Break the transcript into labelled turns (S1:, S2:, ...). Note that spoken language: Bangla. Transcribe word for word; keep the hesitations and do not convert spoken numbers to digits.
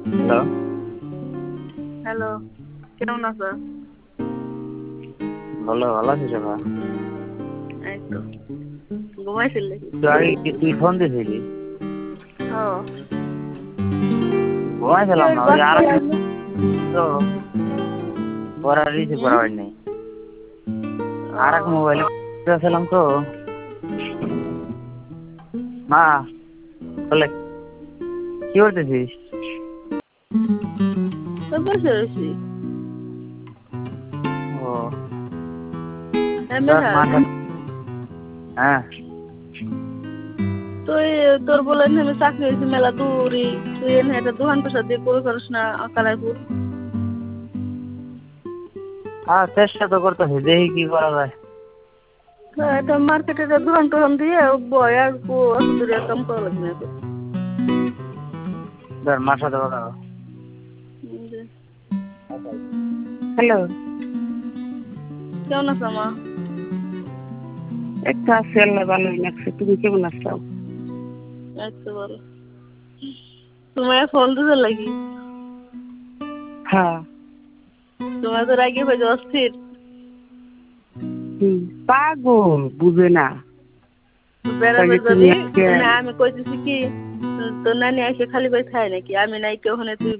S1: হ্যালো
S2: হ্যালো, কেমন আছো?
S1: ভালো ভালো আছিস আপা?
S2: এই তো ঘুমাইছিলে কি?
S1: তুই আগে কি তুই ফোন দিয়েছিলি?
S2: ও
S1: ঘুমাইছিলাম না, ওই আর তো পরে রিসিভ করা
S2: হুম?
S1: হয়নি।
S2: ও
S1: আর এক মোবাইলে ছিলাম তো। মা বলে কি করতেছিস?
S2: তো বসে রয়েছি।
S1: ও
S2: এমনি
S1: দশ
S2: থাক।
S1: মাস হ্যাঁ
S2: তুই তোর বলে আমি চাকরি হয়েছি মেলা দূরই, তুই এনে একটা দোকান পেশা দিয়ে করে পারিস না কালারপুর।
S1: হ্যাঁ চেষ্টা তো করতেছি, দেখি কি করা যায়।
S2: একটা মার্কেটে একটা দোকান টোকান দিয়ে বয় আর অত দূরে কাম করা লাগবে না তো।
S1: ধর মার সাথে কথা বল।
S3: হ্যালো,
S2: কেমন আছো মা?
S3: একটু আছি, আল্লাহ ভালোই লাগছে। তুমি কেমন আছো?
S2: আচ্ছা বলো, তোমার ফোন দিতে লাগি,
S3: হ্যাঁ।
S2: তোমার তো রাগে হয়ে যাওয়া অস্থির।
S3: হুম, পাগল বুঝে না।
S2: বেড়াবে
S3: কইলে তুমি
S2: যদি
S3: আজকে
S2: না, আমি কইতেছি কি তোর নানি এসে খালি করে খায় নাকি? আমি নাই কেউ তুই